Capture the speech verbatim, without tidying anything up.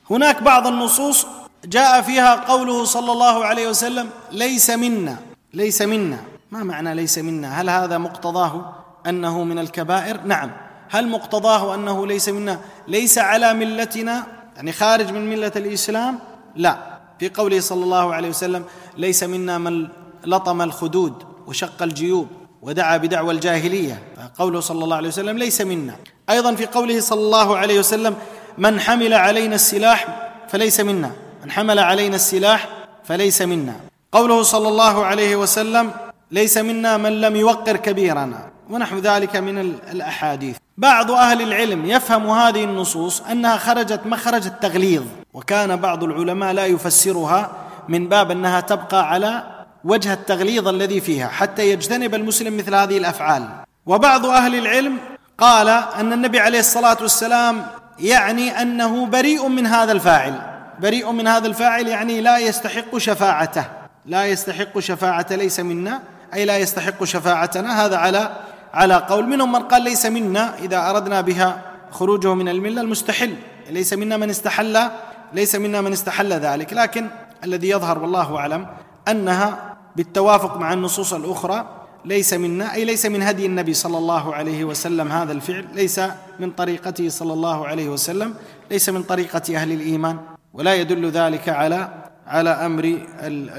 هناك بعض النصوص جاء فيها قوله صلى الله عليه وسلم ليس منا، ليس منا. ما معنى ليس منا؟ هل هذا مقتضاه أنه من الكبائر؟ نعم. هل مقتضاه أنه ليس منا ليس على ملتنا، يعني خارج من ملة الإسلام؟ لا. في قوله صلى الله عليه وسلم ليس منا من لطم الخدود وشق الجيوب ودعا بدعوى الجاهلية، فقوله صلى الله عليه وسلم ليس منا. أيضا في قوله صلى الله عليه وسلم من حمل علينا السلاح فليس منا، من حمل علينا السلاح فليس منا. قوله صلى الله عليه وسلم ليس منا من لم يوقر كبيرنا، ونحو ذلك من الأحاديث. بعض أهل العلم يفهم هذه النصوص أنها خرجت مخرج التغليظ، وكان بعض العلماء لا يفسرها من باب أنها تبقى على وجه التغليظ الذي فيها حتى يجتنب المسلم مثل هذه الأفعال. وبعض أهل العلم قال أن النبي عليه الصلاة والسلام يعني أنه بريء من هذا الفاعل، بريء من هذا الفاعل يعني لا يستحق شفاعته، لا يستحق شفاعة ليس منا أي لا يستحق شفاعتنا. هذا على على قول. منهم من قال ليس منا إذا أردنا بها خروجه من الملة المستحل، ليس منا من استحل، ليس منا من استحل ذلك. لكن الذي يظهر والله أعلم أنها بالتوافق مع النصوص الأخرى ليس منا أي ليس من هدي النبي صلى الله عليه وسلم هذا الفعل، ليس من طريقته صلى الله عليه وسلم، ليس من طريقة أهل الإيمان، ولا يدل ذلك على على أمر